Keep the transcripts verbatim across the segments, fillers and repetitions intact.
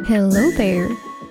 Hello there.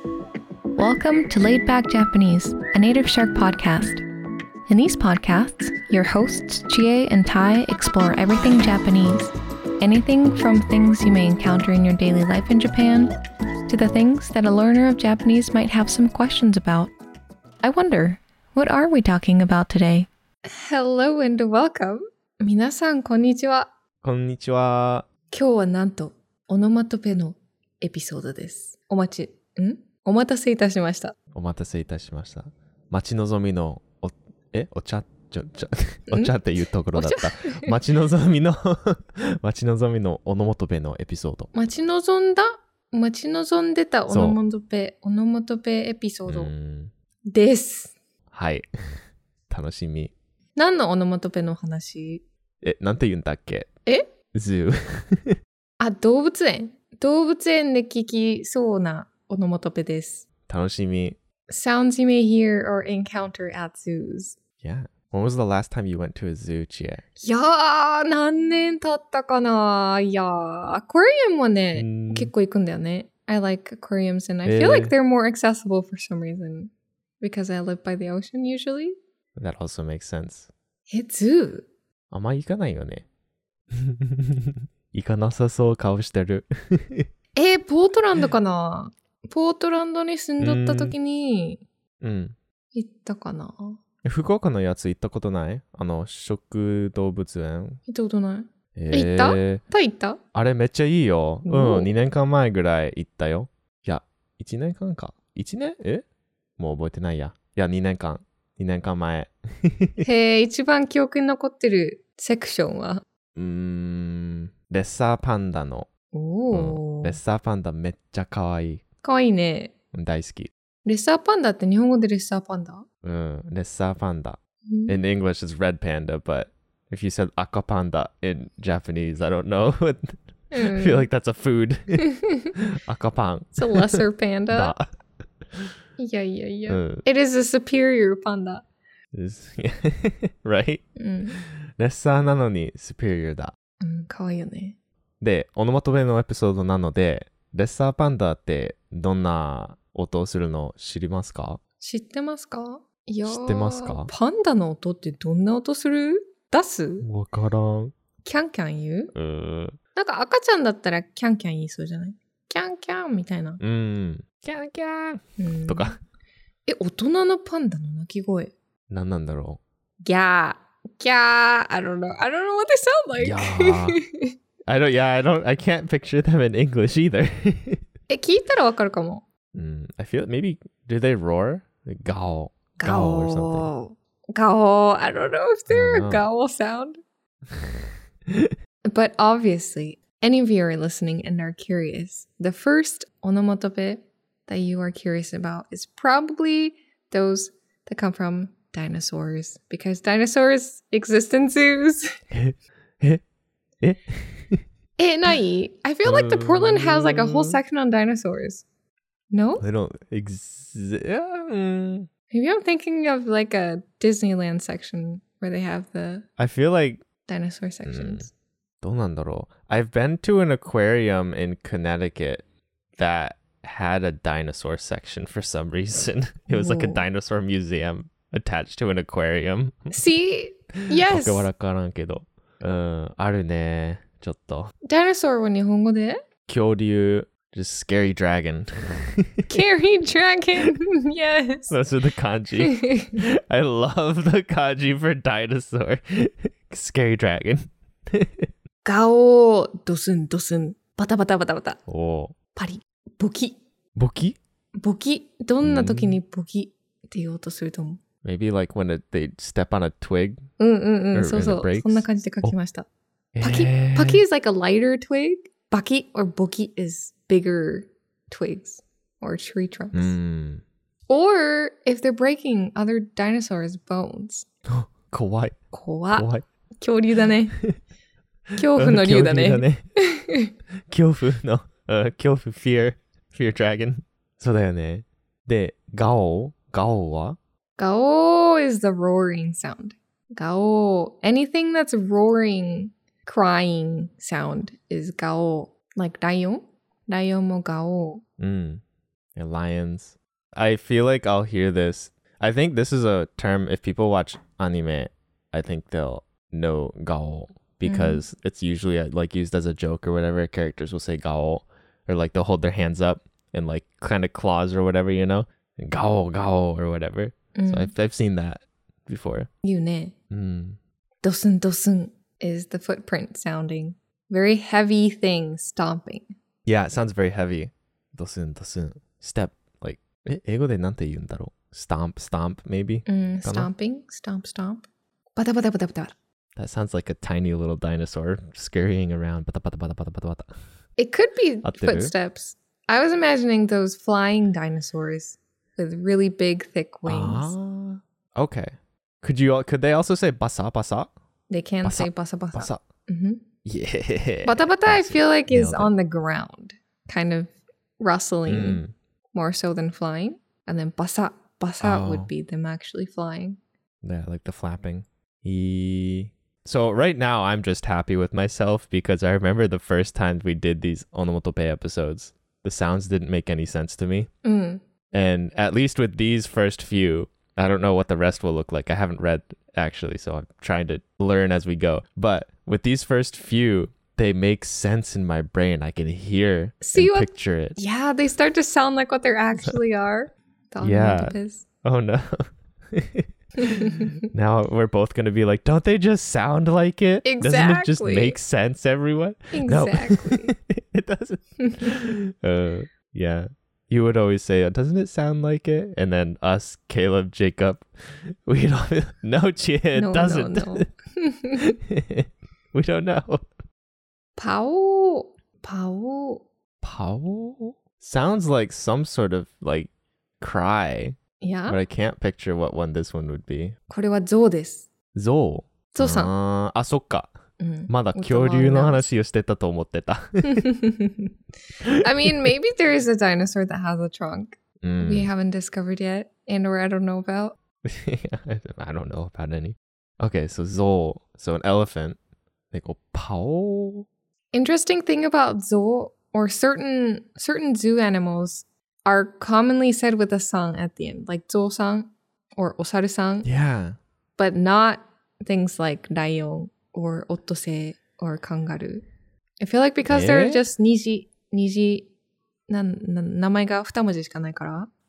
Welcome to Laid Back Japanese, a Native Shark podcast. In these podcasts, your hosts Chie and Tai explore everything Japanese, anything from things you may encounter in your daily life in Japan to the things that a learner of Japanese might have some questions about. I wonder, what are we talking about today? Hello and welcome. 皆さんこんにちは。 こんにちは。 今日はなんとオノマトペのエピソードです。お待ち、んお待たせいたしました。 お待たせいたしました。待ち望みのお、えお茶ちょ、ちょ、お茶っていうところだった。待ち望みの待ち望みのオノマトペのエピソード。 待ち望んだ待ち望んでたオノマトペ、オノマトペエピソードです。 はい。楽しみ。 何のオノマトペの話？ え、なんて言うんだっけ？ え？ ズー。 あ、動物園。動物園で聞きそうなオノマトペです。 楽しみ。 Sounds you may hear or encounter at zoos. Yeah. When was the last time you went to a zoo, Chie? いやー、何年経ったかな。いやー、アクアリウムはね、結構行くんだよね。I like aquariums and I feel like they're more accessible for some reason. Because I live by the ocean usually. That also makes sense. え、ズー？ あんま行かないよね。行かなさそう顔してる。 えー、ポートランドかな。ポートランドに住んどった時にうん行ったかな。 福岡のやつ行ったことない？あの食動物園行ったことない。 えー、行った？タイ行った？あれめっちゃいいよ。うんにねんかんまえぐらい行ったよ。いやいちねんかんかいちねん？えもう覚えてないや。いやにねんかんにねんかんまえ。 へえ、一番記憶に残ってるセクションはうーんレッサーパンダの、 おー、 うん、レッサーパンダめっちゃかわいい。 かわいいね。 大好き。 レッサーパンダって日本語でレッサーパンダ？ うん、レッサーパンダ。In English it's red panda, but if you said赤パンダ in Japanese, I don't know. I feel like that's a food. 赤パン。 It's a lesser panda. いやいやいや。うん、It is a superior panda. Right? うん、 レッサーなのに superior だ。 うん、かわいいよね。 で、オノマトペのエピソードなので、レッサーパンダってどんな音をするの知りますか？ 知ってますか？いや知ってますか？ パンダの音ってどんな音する？出す？ わからん。 キャンキャン言う？ うーん。 なんか赤ちゃんだったらキャンキャン言いそうじゃない？キャンキャンみたいな。 うん。キャンキャン、うん、とか。 え、大人のパンダの鳴き声。 何なんだろう？ギャー、ギャー。I don't know. I don't know what they sound like. いやー。I don't, yeah, I don't, I can't picture them in English either. え、聞いたらわかるかも。 Mm, I feel, maybe, do they roar? Like, gao, gao or something. Gao, I don't know if they're a gao sound. But obviously, any of you are listening and are curious. The first onomatope that you are curious about is probably those that come from dinosaurs. Because dinosaurs exist in zoos. えええ Eh, nai. I feel like the Portland has like a whole section on dinosaurs. No? They don't exist. Mm. Maybe I'm thinking of like a Disneyland section where they have the I feel like dinosaur sections. どうなんだろう? I've been to an aquarium in Connecticut that had a dinosaur section for some reason. It was like a dinosaur museum attached to an aquarium. See? Yes. わからんけど。うん、あるね。ちょっと。 Dinosaur は日本語で？ 恐竜。Just scary dragon. Scary dragon. Yes. Those are the kanji. I love the kanji for dinosaur. Scary dragon. ガオー、ドスンドスン、バタバタバタバタ。 おパリ、ボキ。 ボキ？ ボキ。どんな時にボキって言おうとすると思う？ Maybe like when it, they step on a twig? うんうんうん。そうそう。そんな感じで書きました。パキ、パキ is like a lighter twig. バキ or ボキ is bigger twigs or tree trunks. Mm. Or if they're breaking other dinosaurs' bones. 怖い。 怖い。 怖い。 恐竜だね。恐怖の竜だね。 恐竜だね。恐怖の、uh, 恐怖 fear, fear dragon. そうだよね。で、ガオガオはガオ is the roaring sound. ガオ anything that's roaring, crying sound is ガオ like ライオンライオンもガオ Mm. Yeah, lions. I feel like I'll hear this. I think this is a term, if people watch anime, I think they'll know gao because it's usually uh, like used as a joke or whatever. Characters will say gao or like they'll hold their hands up and like kind of claws or whatever, you know? And gao, gao or whatever. So I've, I've seen that before. 言うね。 Mm. ドスンドスン is the footprint sounding. Very heavy thing stomping. Yeah, it sounds very heavy. Dosun, dosun. Step. Like, え、英語でなんて言うんだろう? Stomp, stomp, maybe? うん、 かな? stomping, stomp, stomp. バタバタバタバタ。 That sounds like a tiny little dinosaur scurrying around. Bata, bata, bata, bata, bata, bata. It could be 合ってる? footsteps. I was imagining those flying dinosaurs with really big, thick wings. Ah, okay. Could you? Could they also say basa, basa? They can Basa. say basa basa. Basa. Mm-hmm. Yeah. Bata bata, I feel like is Nailed it. on the ground, kind of rustling Mm. more so than flying. And then basa, basa Oh. would be them actually flying. Yeah, like the flapping. E- So right now I'm just happy with myself because I remember the first time we did these Onomotope episodes, the sounds didn't make any sense to me. Mm. And at least with these first few, I don't know what the rest will look like. I haven't read actually, so I'm trying to learn as we go. But with these first few, they make sense in my brain. I can hear See and what- picture it. Yeah, they start to sound like what they actually are. The Yeah. onomatopes. Oh no. Now we're both going to be like, don't they just sound like it? Doesn't it just Exactly. make sense, everyone? Exactly. No. It doesn't. uh, yeah. You would always say, doesn't it sound like it? And then us, Caleb, Jacob, we don't no, Chia, it No, no, doesn't. no. We don't know. Pao. Pao. Pow? Sounds like some sort of like cry, Yeah. but I can't picture what one this one would be. これはゾウです。 Zoe. ゾウさん。 あーあ、そっか。 うん。 まだ恐竜の話をしてたと思ってた。 I mean, maybe there is a dinosaur that has a trunk Mm. we haven't discovered yet and or I don't know about. I don't know about any. Okay, so Zoe. So an elephant. They go pow. Interesting thing about zoo or certain certain zoo animals are commonly said with a song at the end, like zoo-san or osaru-san, Yeah. but not things like lion or ottose or kangaroo. I feel like because they're え? just niji, niji, なな名前が二文字しかないから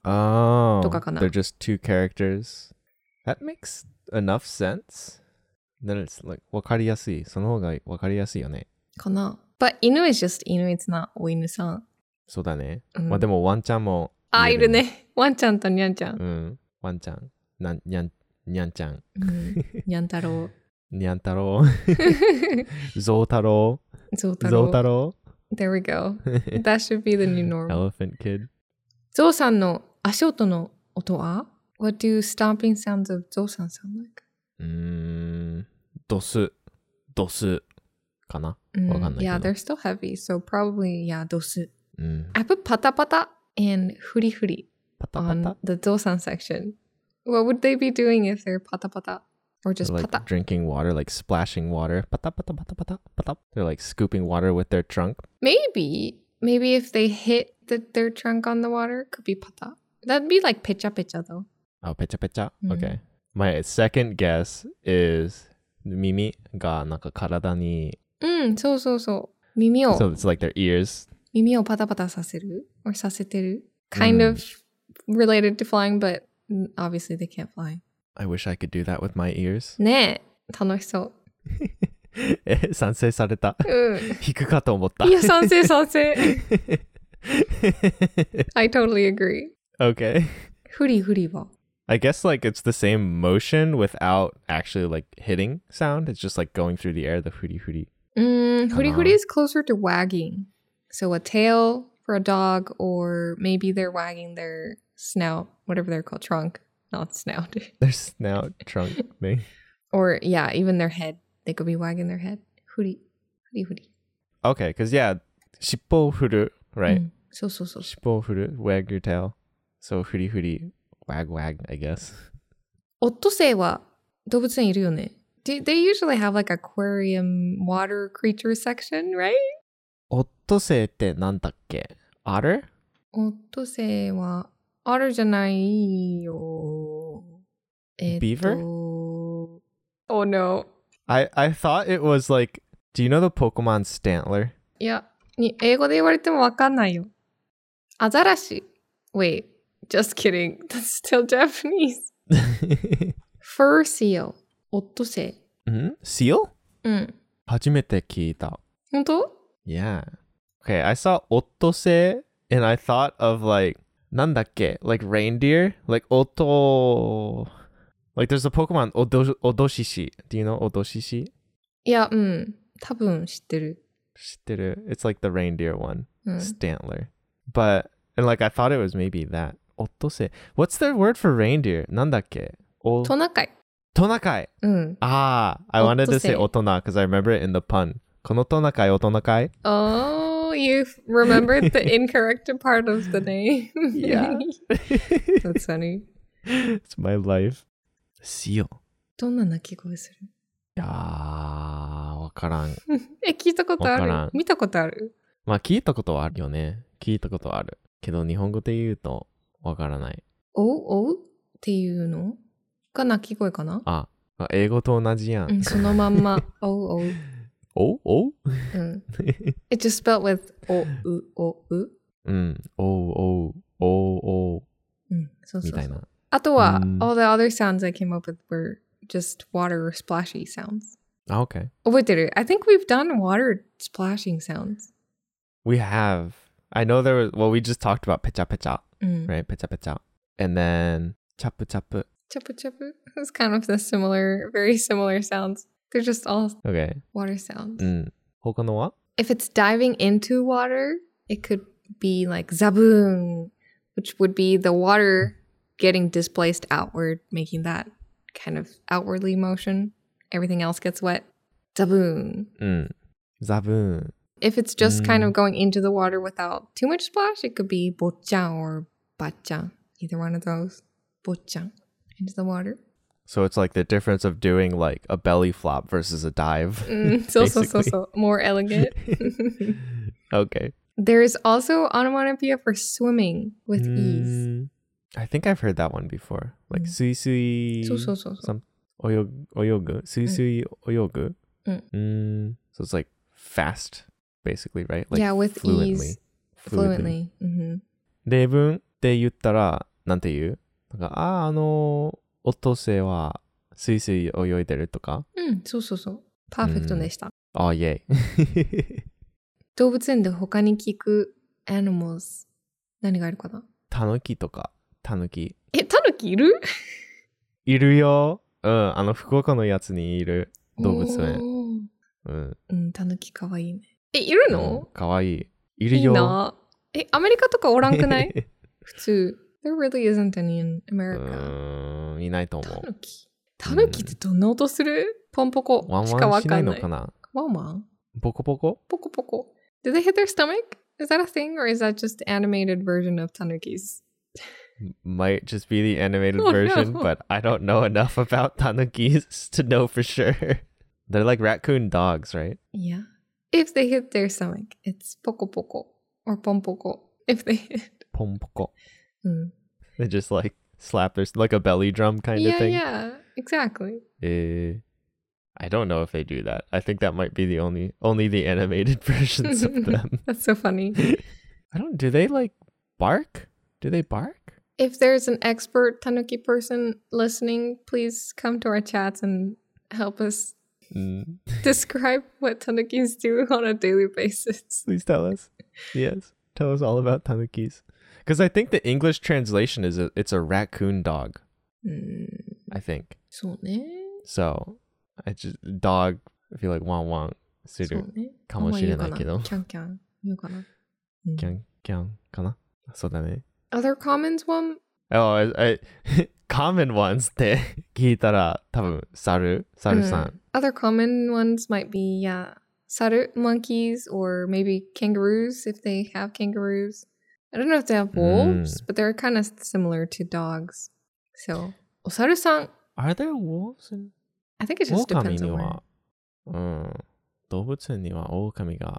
Oh. とかかな。 They're just two characters. That makes enough sense. Then it's like わかりやすい。その方がわかりやすいよね。 かな。But 犬 is just 犬 it's not お犬さん。 そうだね。 うんまあでもワンちゃんもあ、い言える。ね。ワンちゃんとニャンちゃん。 うん。ワンちゃん。なんにゃん、にゃんちゃん。 うん、ニャン太郎。 にゃん太郎。ゾウ太郎。 ゾウ太ゾウ郎。 太郎。 There we go. That should be the new normal. Elephant kid. ゾウさんの足音の音は What do stomping sounds of ゾウさん sound like? うーん。ドス。ドス。かな、 うんわかんないけど。 Yeah, they're still heavy, so probably, yeah, ドス。 うん。 I put パタパタ and フリフリパタパ on タ the ゾウさん section. What would they be doing if they're パタパタ? Or just They're like パタ? drinking water, like splashing water. Pata, pata, pata, pata, pata. They're like scooping water with their trunk. Maybe. Maybe if they hit the, their trunk on the water, could be パタ. That'd be like ペチャペチャ though. Oh, pecha pecha. Mhm. Okay. My second guess is 耳がなんか体に、 うん、そうそうそう。耳を so it's like their ears. 耳をパタパタさせる or させてる kind of related to flying, but obviously they can't fly. I wish I could do that with my ears. ねえ、楽しそう。 え、賛成された。 うん。 引くかと思った。 いや、賛成賛成。I totally agree. Okay. フリフリは I guess like it's the same motion without actually like hitting sound. It's just like going through the air, the hooty hooty. うーん、フリフリ Uh-huh. is closer to wagging. So a tail for a dog, or maybe they're wagging their snout, whatever they're called, trunk, not snout. Their snout, trunk thing. Or yeah, even their head. They could be wagging their head. フリ、フリフリ。 Okay, because yeah, 尻尾を振る, right? うんそうそうそう。 尻尾を振る, wag your tail. So 振り振り, wag wag, I guess. オットセイは動物園いるよね。Do, they usually have like aquarium water creature section, right? オットセイってなんだっけ？ Otter? オットセイはあるじゃないよ。えっと Beaver? Oh no. I, I thought it was like, do you know the Pokemon Stantler? いや、に英語で言われてもわかんないよ。アザラシ。Wait, just kidding. That's still Japanese. Fur seal. オットセイ。 ん Seal? うん。 初めて聞いた。 本当？ Yeah. Okay, I saw オットセイ and I thought of like, なんだっけ? Like reindeer? Like オト... Like there's a Pokemon, オド、オドシシ. Do you know オドシシ? いや、うん。多分知ってる。 知ってる. It's like the reindeer one. うん。 Stantler. But, and like I thought it was maybe that. オットセイ. What's the word for reindeer? なんだっけ? おトナカイ。 トナカイ. うん。 Ah, I wanted to say 大人 because I remember it in the pun. このトナカイ、大人かい? Oh, you remembered the incorrect part of the name. Yeah. That's funny. It's my life. Seal. どんな鳴き声する？ いやー、わからん。 え、聞いたことあわからんる？見たことある？ まあ聞いたことはあるよね。聞いたことはある。けど日本語で言うとわからない。 おうおうっていうのが鳴き声かな？ あ、英語と同じやん。 うん、そのまんま。おうおう。 おおううん。It's just spelled with おうおう。 うん。おうおう。おうおう。 うん、そうそうそう。 みたいな。 あとは、 うん all the other sounds I came up with were just water splashy sounds. あ、OK. 覚えてる？ I think we've done water splashing sounds. We have. I know there was, well, we just talked about ペチャペチャ, うん。 right? ペチャペチャ. And then チャプチャプ. Chappa chappa. It's kind of the similar, very similar sounds. They're just all OK. water sounds. うん。他のは? If it's diving into water, it could be like zaboon, which would be the water getting displaced outward, making that kind of outwardly motion. Everything else gets wet. Zaboon. うん。ザブーン. If it's just kind Mm. of going into the water without too much splash, it could be bochan or bachan. Either one of those. Bochan. Into the water. So it's like the difference of doing like a belly flop versus a dive. Mm, so, so, so, basically. so. More elegant. Okay. There's also onomatopoeia for swimming with ease. Mm, I think I've heard that one before. Like うん。 スイスイそうそうそうそう。 some 泳ぐ泳ぐスイスイ泳ぐうん。 Mm, so it's like fast basically, right? Like Yeah, with fluently. ease. Fluently. Mm-hmm. 例文って言ったらなんて言う？なんかあーあのオットセイはスイスイ泳いでるとか？ うん、そうそうそう。パーフェクトでした。 あーイェイ。 動物園で他に聞く animals 何がいるかな？ タヌキとかタヌキえ、タヌキいる？ いるよ。うん、あの福岡のやつにいる動物園。 おーうん。 うん、タヌキかわいいね。え、いるの？ かわいい。いるいいよ。 な。え、アメリカとかおらんくない？普通。There really isn't any in う America. ーん、いないと思う。 タヌキ。タヌキってどんな音する？ポンポコワンしかワンしなわかんない。 いのかな？ ワンワン？ ポコポコ？ ポコポコ。Do they hit their stomach? Is that a thing or is that just animated version of tanukis? Might just be the animated Oh, version, no. but I don't know enough about tanukis to know for sure. They're like raccoon dogs, right? Yeah. If they hit their stomach, it's poco poco or pompoko. If they hit. Pom poko. Mm. They just like slap their like a belly drum kind Yeah, of thing. yeah, exactly. Eh, I don't know if they do that. I think that might be the only only the animated versions of them. That's so funny. I don't. Do they like bark? Do they bark? If there's an expert tanuki person listening, please come to our chats and help us Mm. describe what tanukis do on a daily basis. Please tell us. Yes, tell us all about tanukis. Because I think the English translation is a, it's a raccoon dog. Mm, I think そうね。 so. I just dog. I feel like wang wang するそうね。 かもしれないけど。 キャンキャン言うかな。うん。 キャンキャンかな？そうだね。 Other commons one? Oh, I, I common ones って聞いたら多分猿猿さん。 Mm. Other common ones might be, yeah, saru monkeys or maybe kangaroos if they have kangaroos. I don't know if they have wolves, Mm. but they're kind of similar to dogs. So, osaru-san, Are there wolves in I think it just 狼 depends に on where. は、うん、動物園には狼が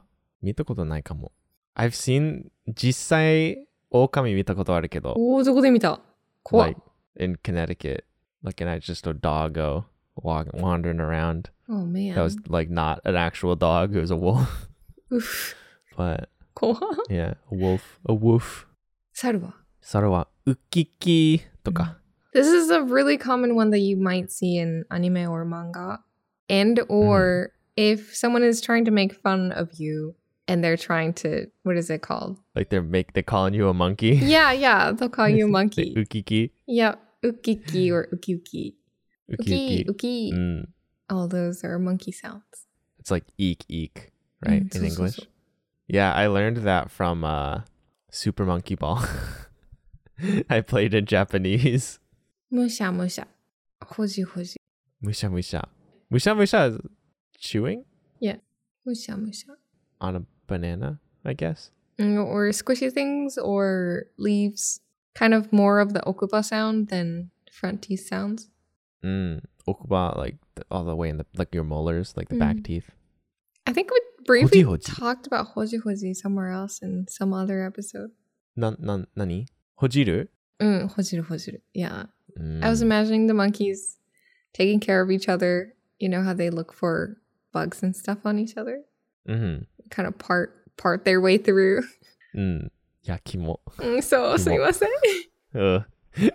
見たことないかも。I've seen 実際狼見たことあるけど。 おー、どこで見た？怖っ。 Like in Connecticut. Like and I just a doggo walk, wandering around. Oh man. That was like not an actual dog. It was a wolf. Oof. But 怖っ。 yeah, a wolf. A wolf. 猿は？ 猿はウキキとか。 This is a really common one that you might see in anime or manga. And or if someone is trying to make fun of you and they're trying to, what is it called? Like they're make they calling you a monkey. Yeah, yeah, they'll call you a monkey. Ukiki. Yeah, ukiki or ukiuki. Uki, Uki. uki. Mm. All those are monkey sounds. It's like eek eek, right? Mm, in so, so, English. so. Yeah, I learned that from uh, Super Monkey Ball. I played in Japanese. Musha, musha. Hoji, hoji. Musha musha. Musha musha is chewing Yeah. Musha, musha. on a banana, I guess. Mm, or squishy things or leaves. Kind of more of the okuba sound than front teeth sounds. Mm. Okuba, like the, all the way in the like your molars, like the Mm. back teeth. I think we briefly Hoji, hoji. talked about hoji hoji somewhere else in some other episode. Nan nan nani? Hojiru? Mm, hojiru hojiru. Yeah. Mm. I was imagining the monkeys taking care of each other. You know how they look for bugs and stuff on each other? Mm-hmm. Kind of part part their way through. Mm. Yakimo. Mm, so, sumimasen. Uh.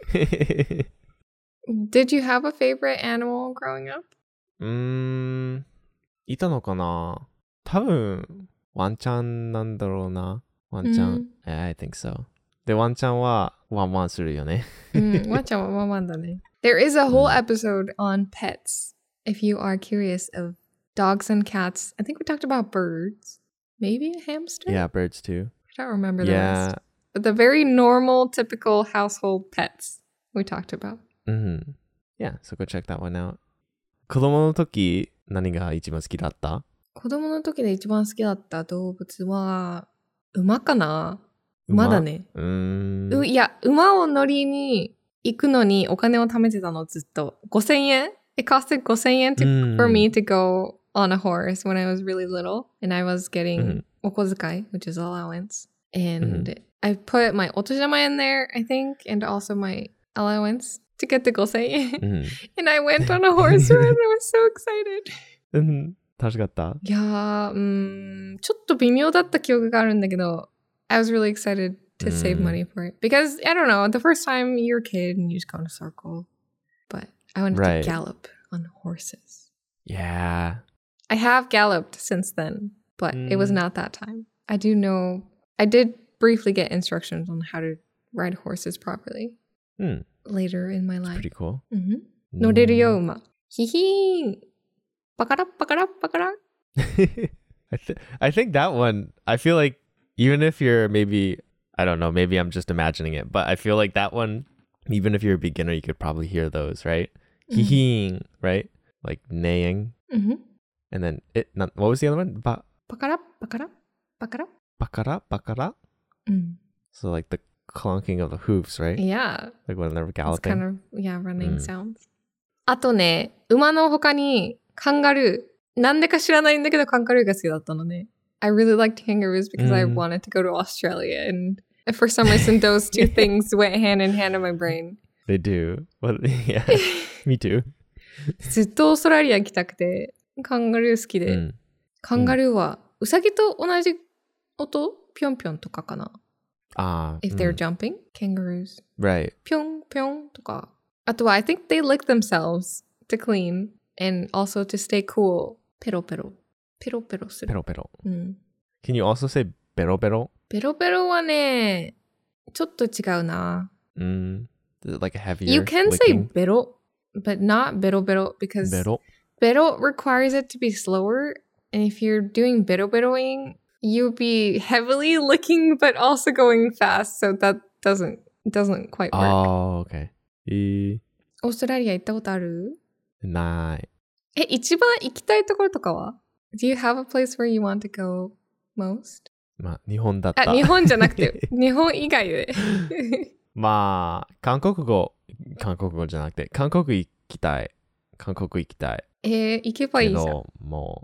Did you have a favorite animal growing up? うーん、いたのかな？多分、ワンちゃんなんだろうな。ワンちゃん。 うん I think so. で、ワンちゃんはワンワンするよね。 Mm, ワンちゃんはワンワンだね. There is a whole Mm. episode on pets. If you are curious of dogs and cats. I think we talked about birds. Maybe a hamster? Yeah, birds too. I don't remember the Yeah. rest. But the very normal, typical household pets we talked about. Mm-hmm. Yeah, so go check that one out. 子供の時、何が一番好きだった？ 子供の時で一番好きだった動物は、馬かな？馬だね。 うーん。 ういや、馬を乗りに行くのにお金を貯めてたの、ずっと。ごせんえん It costed ごせんえん to, うん for me to go on a horse when I was really little. And I was getting うん。 お小遣い, which is allowance. And I put my お年玉 in there, I think, and also my allowance to get the ごせんえん. うん。 And I went on a horse ride and I was so excited. うん。楽しかった？ いやー、うーん、ちょっと微妙だった記憶があるんだけど、I was really excited to save money for it. Because, I don't know, the first time you're a kid and you just go in a circle. But I wanted Right. to gallop on horses. Yeah. I have galloped since then, but it was Mm. not that time. I do know, I did briefly get instructions on how to ride horses properly うん。 later in my It's life. pretty cool. うん乗れるよ、馬。ヒヒーン。パカラッパカラッパカラッ。 I, th- I think that one, I feel like even if you're maybe, I don't know, maybe I'm just imagining it, but I feel like that one, even if you're a beginner, you could probably hear those, right? Mhm. Hee-hee, right? Like neighing. うん And then it, not, what was the other one? Ba- パカラッパカラッパカラッ。 bakara, bakara? うん。 So like the clunking of the hooves, right? Yeah. Like when they're It's galloping. kind of, yeah, running うん sounds. あとね、馬の他にカンガルー。なんでか知らないんだけどカンガルーが好きだったのね。I really liked kangaroos because I うん wanted to go to Australia. And for some reason, those two things went hand in hand in my brain. They do. Well, yeah, me too. ずっとオーストラリア行きたくて、カンガルー好きで。 うんカンガルーは、ウサギと同じ音ぴょんぴょんとかかな。 Ah, If they're うん jumping, kangaroos. right. ぴょんぴょんとか。あとは、I think they lick themselves to clean and also to stay cool. ペロペロ。ペロペロする。 Pero, pero. うん。 Can you also say bero, bero? ペロペロはね、ちょっと違うな。 Mm, is it like a heavier You can say licking? ベロ, but not ベロベロ because Bero. ベロ requires it to be slower. And if you're doing ベロベロing, you'll be heavily licking but also going fast. So that doesn't, doesn't quite work. Oh, okay. えー、 オーストラリア行ったことある？ ない。 え、一番行きたいところとかは？ Do you have a place where you want to go most? まあ、日本だった。 あ、日本じゃなくて、日本以外で。 まあ、韓国語、韓国語じゃなくて、韓国行きたい。韓国行きたい。 えー、行けばいいじゃん。 けど、もう、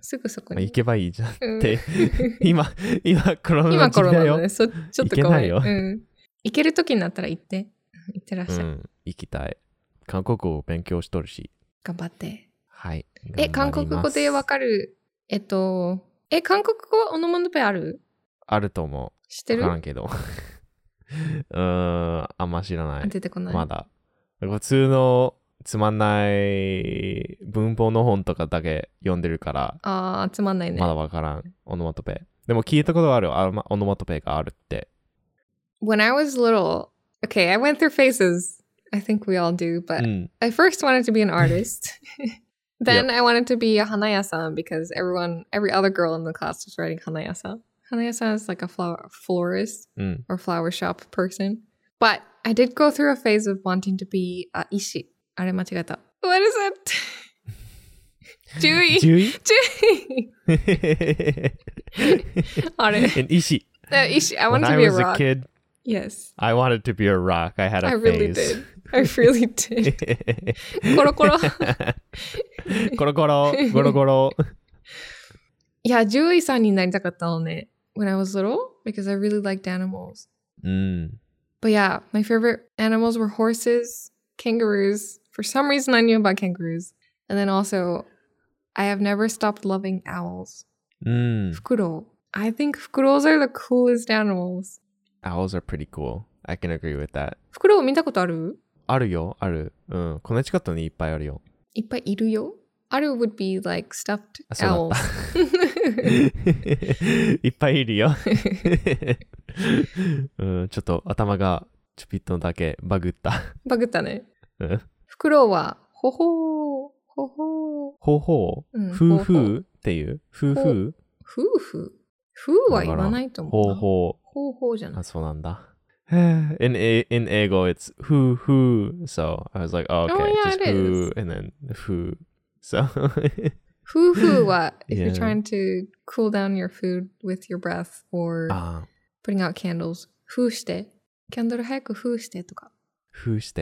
すぐそこまあ、 に。 行けばいいじゃんっうんて。今、今コロナ今の時期だよ。 コロナのね、そちょっと怖い。 行けないようん。行ける時になったら行って。行ってらっしゃい。 うん、行きたい。韓国語を勉強しとるし。 頑張って。 はい。 え、韓国語でわかる、えっと、え、韓国語オノマトペある？ あると思う。 知ってる？ わからんけど。うーん、あんま知らない。 出てこない。 まだ。普通のつまんない文法の本とかだけ読んでるから、 あー、つまんないね。 まだわからん。オノマトペ。でも聞いたことある。あオノマトペがあるって。 When I was little, okay, I went through phases. I think we all do, but うん。 I first wanted to be an artist. Then I wanted to be a hanaya-san because everyone, every other girl in the class was writing hanaya-san. Hanaya-san is like a flower florist うん。 or flower shop person. But I did go through a phase of wanting to be a ishi. あれ間違えた。What is it? 獣医。 獣医獣医。あれ。 An ishi. Uh, ishi. I When wanted to I be a was a rock. kid, Yes. I wanted to be a rock. I had a I really phase. did. I really did. コロコロ。 コロコロ、ゴロゴロ。 いや、獣医さんになりたかったのね。When I was little, because I really liked animals. うん。 But yeah, my favorite animals were horses, kangaroos. For some reason, I knew about kangaroos. And then also, I have never stopped loving owls. うん。 フクロウ. I think フクロウ are the coolest animals. Owls are pretty cool. I can agree with that. フクロウ見たことある？ あるよ、ある。うん。コネチカットにいっぱいあるよ。 いっぱいいるよ。ある would be like stuffed あ、そうだ owls. いっぱいいるよ。うん、ちょっと頭がちょぴっとだけバグった。 バグったね。 うんフクロウは、ほほー、ほほー。 ほうほう、 うんふうほうほふうっていうふうふう夫婦夫は言わないと思うな。 ほうほほうほうじゃう。あ、 ない。 そうなんだ。in, a, in 英語 it's ふうふう so I was like, oh, okay, Oh, yeah, just it is. ふう and then ふう so 夫婦は if Yeah. you're trying to cool down your food with your breath or あ putting out candles 封してキャンドル早く封してとか。 ふうして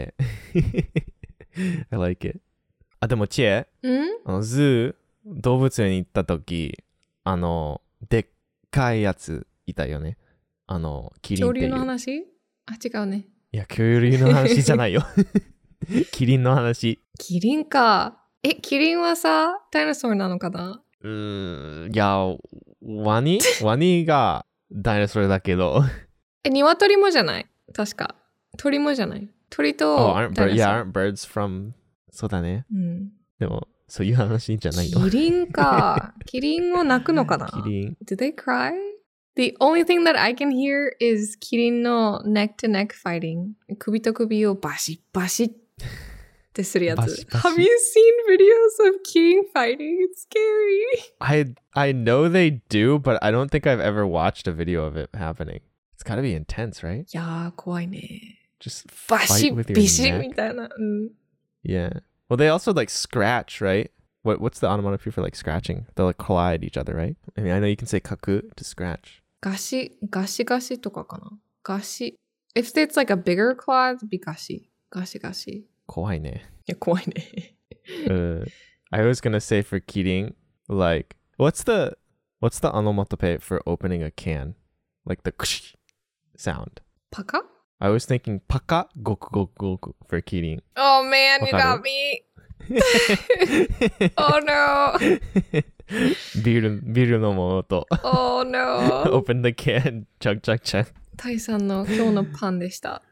。I like it. あ、でもチエ、 うんあのズー、動物園に行った時、あの、でっかいやついたよね。あの、キリンっていう。 恐竜の話あ、違うね。 いや、恐竜の話じゃないよ。キリンの話。 キリンか。え、キリンはさ、ダイナソーなのかな？ うーん、いや、ワニワニがダイナソーだけど。 え、鶏もじゃない確か。鳥もじゃない鳥 Oh, と aren't ダ birds, イナソ yeah, ー。 aren't birds from... そうだね。 うんでも、そういう話じゃないよ。 キリンか。キリンを鳴くのかな？ キリン。 Did they cry? The only thing that I can hear is キリンの neck to neck fighting. 首と首をバシッバシッってするやつ。 バシバシ Have you seen videos of キリン fighting? It's scary. I, I know they do, but I don't think I've ever watched a video of it happening. It's gotta be intense, right? いやー、怖いね。 Just バシ fight ッ with your ビシッ neck. みたいな。うん。 Yeah. Well, they also like scratch, right? What What's the onomatopoeia for like scratching? They'll like collide each other, right? I mean, I know you can say kaku to scratch. ガシ、ガシガシとかかな。ガシ。If it's like a bigger claw, it'd be ガシ。ガシガシ。い怖いね。 や、怖いね。 uh, I was gonna say for kidding, like, what's the what's the onomatopoeia for opening a can? Like the kush sound. パカ I was thinking paka goku goku goku for kidding. Oh man, you わかる？ got me. Oh no. ビール、ビール飲もうと。 Oh no. Open the can, chug chug chug. タイさんの今日のパンでした。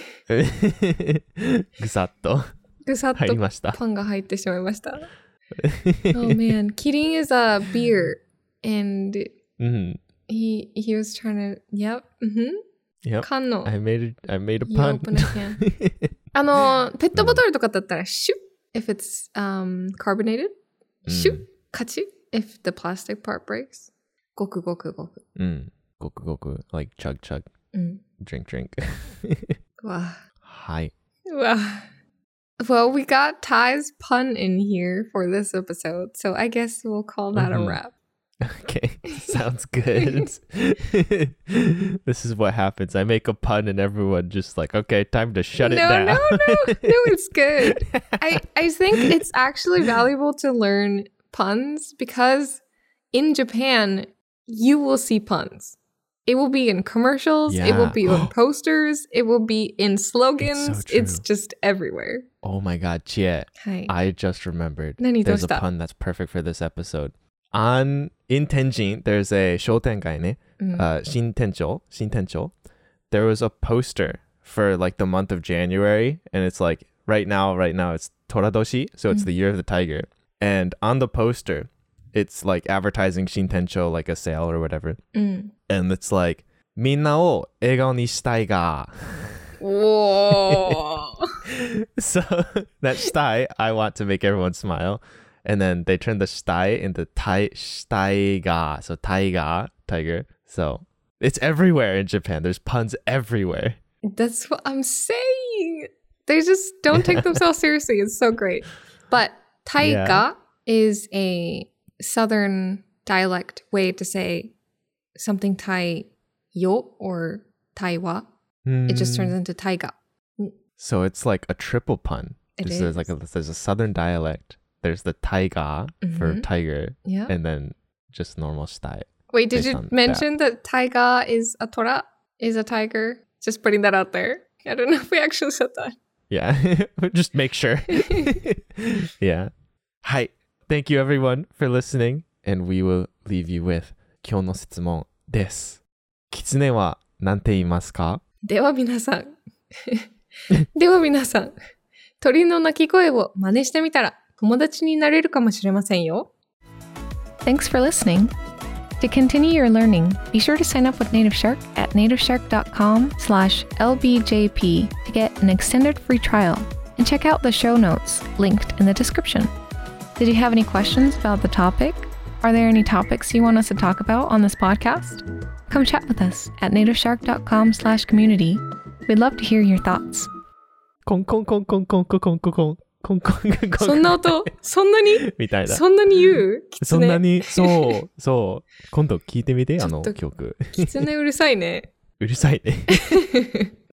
ぐさっとぐさっと入りました。 パンが入ってしまいました。Oh man, キリン is a beer and うん。 he he was trying to, yep, うん、 Yep. 缶の I made it, I made a You pun. open a can. あの、ペットボトルとかだったら、シュッ if it's um, carbonated, シュッ勝ち if the plastic part breaks. ごくごくごく。 うん。ごくごく、like chug chug, うん。 drink drink. うわ。 はい。 うわ。Well, we got Ty's pun in here for this episode, so I guess we'll call that Mhm. a wrap. Okay, sounds good. This is what happens. I make a pun and everyone just like, okay, time to shut no, it down. No, no, no, it's good. I, I think it's actually valuable to learn puns because in Japan, you will see puns. It will be in commercials. Yeah. It will be on posters. It will be in slogans. It's so true. It's just everywhere. Oh my god, Chie. はい。 I just remembered. 何どう There's し a た pun that's perfect for this episode. On in Tenjin, there's a 商店街ね. うん Uh, 新店長, 新店長. There was a poster for like the month of January, and it's like right now, right now it's Toradoshi, so it's Mm. the year of the tiger. And on the poster, it's like advertising Shintencho, like a sale or whatever. うん And it's like, みんなを笑顔にしたいが. Whoa. So that stai, I want to make everyone smile. And then they turn the stai into tai stai ga. So taiga, tiger. So it's everywhere in Japan. There's puns everywhere. That's what I'm saying. They just don't take themselves seriously. It's so great. But taiga Yeah. is a southern dialect way to say something tai yo or taiwa. It just turns into taiga. So it's like a triple pun. It There's, is. like a, there's a southern dialect. There's the taiga for Mhm. tiger. Yeah. And then just normal stai. Wait, did based you on mention that taiga is a tora? Is a tiger? Just putting that out there. I don't know if we actually said that. Yeah. Just make sure. Yeah. Hi. Thank you everyone for listening. And we will leave you with 今日の質問です。狐は何て言いますか？ では皆さん。では皆さん。鳥の鳴き声を真似してみたら友達になれるかもしれませんよ。 Thanks for listening. To continue your learning, be sure to sign up with Native Shark at nativeshark.com slash lbjp to get an extended free trial, and check out the show notes linked in the description. Did you have any questions about the topic? Are there any topics you want us to talk about on this podcast? Come chat with us at nativeshark.com slash community. We'd love to hear your thoughts. コンコンコンコンコンコンコンコンコンコンコンコンそんな音そんなにみたいな。 そんなに言うそんなに、そう、そう。今度聞いてみて、あのちょっと曲。 狐うるさいね。 うるさいね。